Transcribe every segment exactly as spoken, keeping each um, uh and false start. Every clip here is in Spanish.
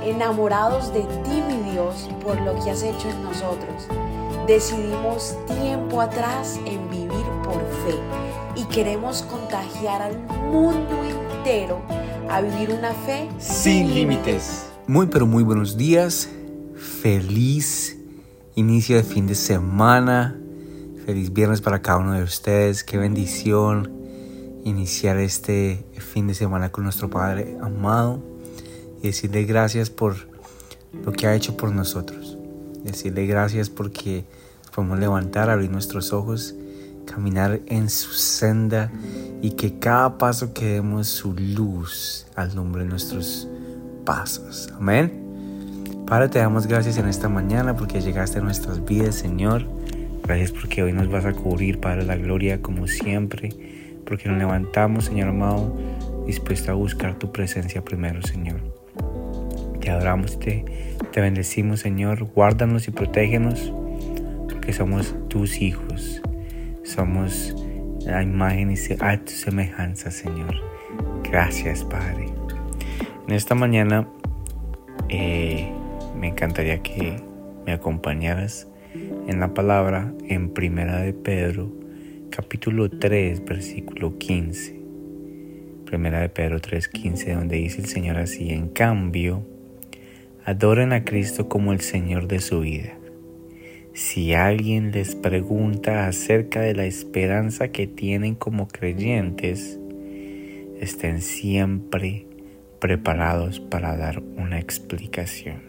enamorados de ti, mi Dios, por lo que has hecho en nosotros. Decidimos tiempo atrás en vivir por fe y queremos contagiar al mundo entero a vivir una fe sin límites. Muy pero muy buenos días, feliz inicio de fin de semana, feliz viernes para cada uno de ustedes. Qué bendición iniciar este fin de semana con nuestro Padre amado y decirle gracias por lo que ha hecho por nosotros. Decirle gracias porque podemos levantar, abrir nuestros ojos, caminar en su senda y que cada paso que demos su luz alumbre nuestros pasos. Amén. Padre, te damos gracias en esta mañana porque llegaste a nuestras vidas, Señor. Gracias porque hoy nos vas a cubrir, Padre, la gloria como siempre. Porque nos levantamos, Señor amado, dispuesto a buscar tu presencia primero, Señor. Te adoramos y te, te bendecimos, Señor. Guárdanos y protégenos porque somos tus hijos. Somos la imagen y a tu semejanza, Señor. Gracias, Padre. En esta mañana eh, me encantaría que me acompañaras en la palabra en Primera de Pedro, capítulo tres, versículo quince. Primera de Pedro tres, quince, donde dice el Señor así: en cambio, adoren a Cristo como el Señor de su vida. Si alguien les pregunta acerca de la esperanza que tienen como creyentes, estén siempre preparados para dar una explicación.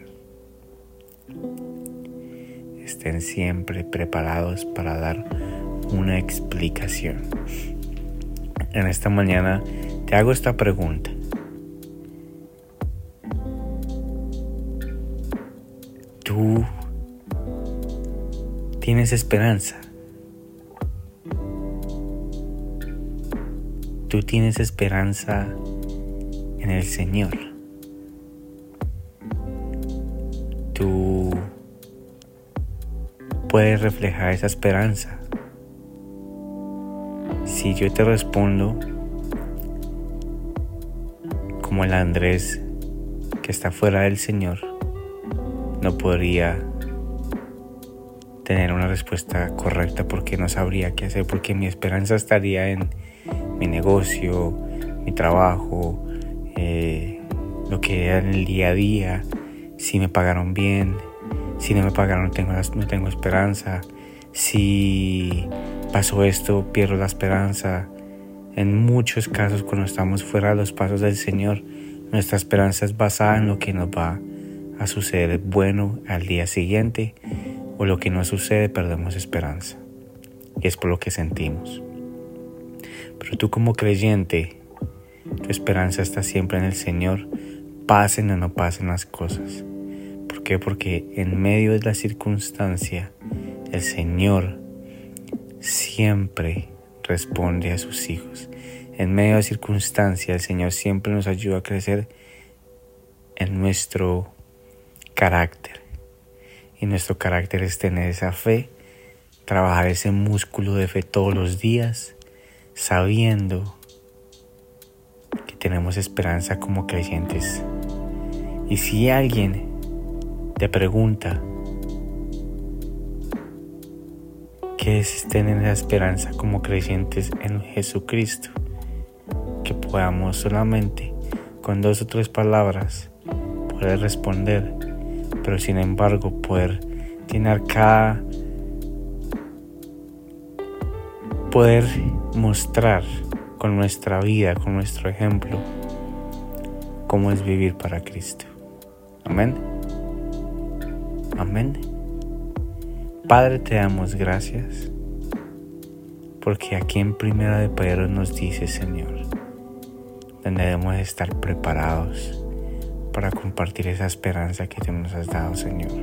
Estén siempre preparados para dar una explicación. En esta mañana te hago esta pregunta. ¿Tú tienes esperanza? ¿Tú tienes esperanza en el Señor? ¿Tú puedes reflejar esa esperanza? Si yo te respondo como el Andrés que está fuera del Señor, no podría tener una respuesta correcta porque no sabría qué hacer, porque mi esperanza estaría en mi negocio, mi trabajo, eh, lo que era en el día a día, si me pagaron bien, si no me pagaron no tengo, no tengo esperanza, si pasó esto pierdo la esperanza. En muchos casos, cuando estamos fuera de los pasos del Señor, nuestra esperanza es basada en lo que nos va a suceder bueno al día siguiente, o lo que no sucede, perdemos esperanza. Y es por lo que sentimos. Pero tú como creyente, tu esperanza está siempre en el Señor, pasen o no pasen las cosas. ¿Por qué? Porque en medio de la circunstancia, el Señor siempre responde a sus hijos. En medio de la circunstancia, el Señor siempre nos ayuda a crecer en nuestro carácter. Y nuestro carácter es tener esa fe, trabajar ese músculo de fe todos los días, sabiendo que tenemos esperanza como creyentes. Y si alguien te pregunta qué es tener la esperanza como creyentes en Jesucristo, que podamos solamente con dos o tres palabras poder responder, pero sin embargo poder llenar cada, poder mostrar con nuestra vida, con nuestro ejemplo, cómo es vivir para Cristo. Amén. Amén. Padre, te damos gracias porque aquí en Primera de Pedro nos dice, Señor, donde debemos estar preparados para compartir esa esperanza que tú nos has dado, Señor.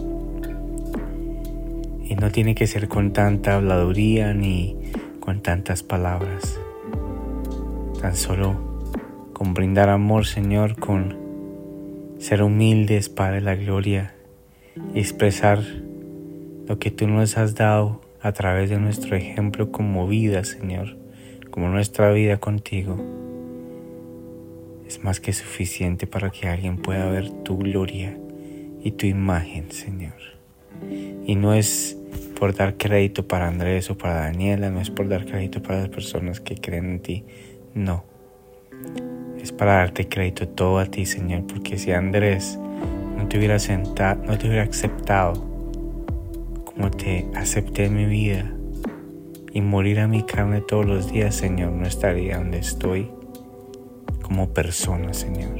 Y no tiene que ser con tanta habladuría ni con tantas palabras. Tan solo con brindar amor, Señor, con ser humildes, Padre de la gloria, y expresar lo que tú nos has dado a través de nuestro ejemplo como vida, Señor, como nuestra vida contigo. es más que suficiente para que alguien pueda ver tu gloria y tu imagen, Señor. Y no es por dar crédito para Andrés o para Daniela, no es por dar crédito para las personas que creen en ti, no. Es para darte crédito todo a ti, Señor, porque si Andrés no te hubiera sentado, no te hubiera aceptado como te acepté en mi vida y morir a mi carne todos los días, Señor, no estaría donde estoy como persona, Señor.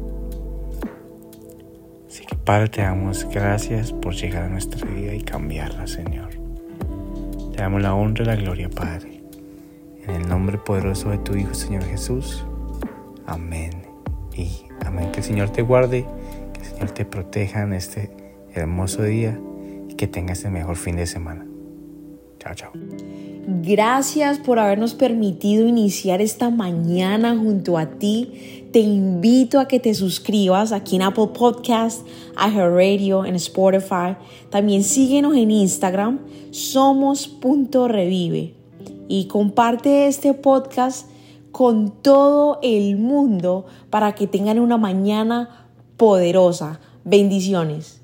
Así que Padre, te damos gracias por llegar a nuestra vida y cambiarla, Señor. Te damos la honra y la gloria, Padre. En el nombre poderoso de tu Hijo, Señor Jesús. Amén y amén. Que el Señor te guarde, que el Señor te proteja en este hermoso día y que tengas el mejor fin de semana. Chao, chao. Gracias por habernos permitido iniciar esta mañana junto a ti. Te invito a que te suscribas aquí en Apple Podcast, iHeartRadio, en Spotify. También síguenos en Instagram, somos punto revive. Y comparte este podcast con todo el mundo para que tengan una mañana poderosa. Bendiciones.